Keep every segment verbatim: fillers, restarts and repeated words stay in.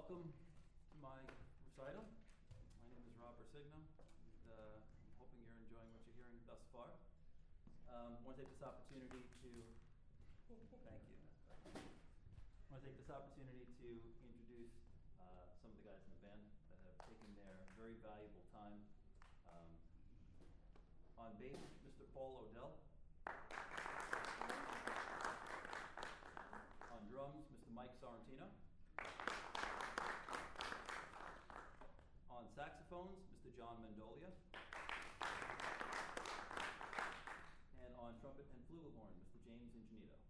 welcome to my recital. My name is Rob Bersigno, and uh, I'm hoping you're enjoying what you're hearing thus far. Um, I want to take this opportunity to, thank you. I want to take this opportunity to introduce uh, some of the guys in the band that have taken their very valuable time. Um, on bass, Mister Paul Odell. On drums, Mister Mike Sorrentino. On saxophones, Mister John Mendolia. And on trumpet and flugelhorn, Mister James Ingenito.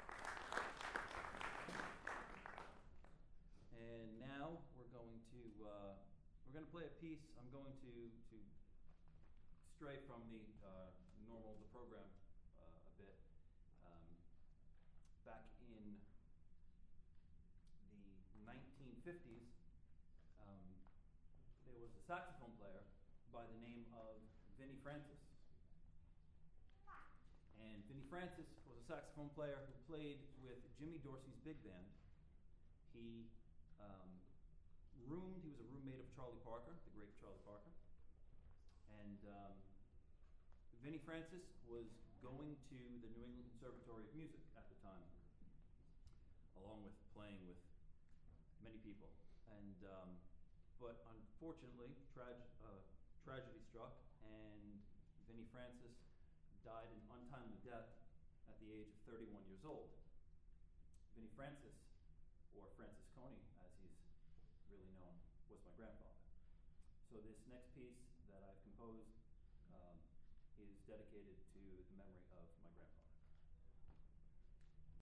And now we're going to uh, we're going to play a piece. I'm going to to stray from the uh, normal the program uh, a bit. Um, back in the nineteen fifties, um, there was a saxophone player by the name of Vinnie Francis. And Vinnie Francis was a saxophone player who played with Jimmy Dorsey's big band. He um, roomed, he was a roommate of Charlie Parker, the great Charlie Parker. And um, Vinnie Francis was going to the New England Conservatory of Music at the time, along with playing with many people. And um, but unfortunately, trage- uh, tragedy struck, and Vinnie Francis died an untimely death at the age of thirty-one years old. Vinnie Francis, or Francis Coney, as he's really known, was my grandfather. So this next piece that I've composed um, is dedicated to the memory of my grandfather.